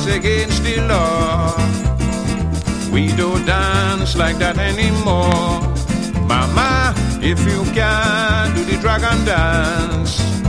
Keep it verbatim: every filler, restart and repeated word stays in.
against the law. We don't dance like that anymore. Mama, if you can do the dragon dance,